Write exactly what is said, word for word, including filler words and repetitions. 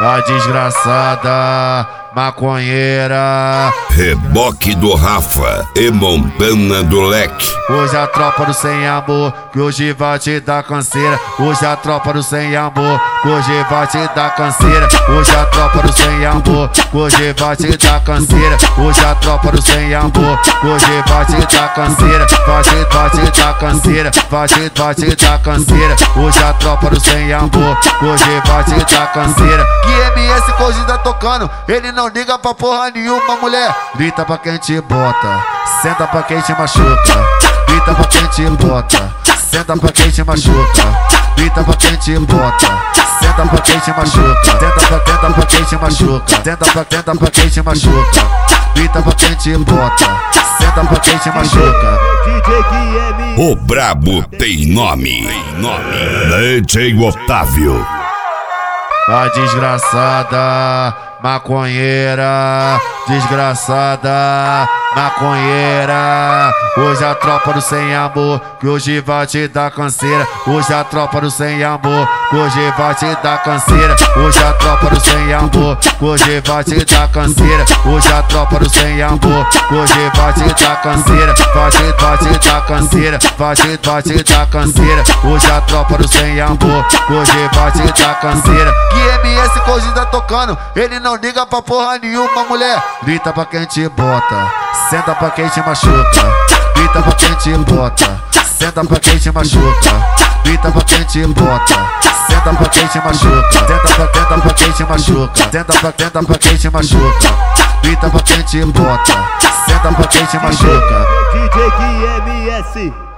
A desgraçada maconheira. Reboque do Rafa e Montana do Leque. Hoje a tropa do sem amor, que hoje vai te dar canseira. Hoje a tropa do sem amor, que hoje vai te dar canseira. Hoje a tropa do sem amor, que hoje vai te dar canseira. Hoje a tropa do sem amor, que hoje vai te dar canseira. Vai te, vai te dar canseira, vai te, vai te dar canseira. Hoje a tropa do sem amor, que hoje vai te dar canseira. Que M S que hoje tá tocando, ele não liga pra porra nenhuma, mulher. Grita pra quem te bota, senta pra quem te machuca. Grita pra quem te bota, senta pra quem te machuca. Grita pra quem te bota, senta pra quem te machuca. Tenta pra, tenta pra quem te machuca. Tenta pra, tenta pra quem te machuca. Grita pra quem te bota, senta pra quem te machuca. O brabo tem nome, tem nome. D J Otávio. A desgraçada maconheira, desgraçada maconheira. Hoje a tropa do sem amor, que hoje vai te dar canseira. Hoje a tropa do sem amor, que hoje vai te dar canseira. Hoje a tropa do sem amor, que hoje vai te dar canseira. Hoje a tropa do sem amor, que hoje vai te dar canseira. Vai te, vai te dar canseira, vai te, vai te dar canseira. Hoje a tropa do sem amor, que hoje vai te dar canseira. Que M S que hoje tá tocando, ele não liga pra porra nenhuma, mulher. Grita pra quem te bota, senta pra quem te machuca. Grita pra quem te bota, senta pra quem te machuca. Grita pra quem te bota, senta pra quem te machuca. Tenta pra, tenta pra quem te machuca. Tenta pra, tenta pra quem te machuca. Grita pra quem te bota, senta pra quem te machuca. D J M S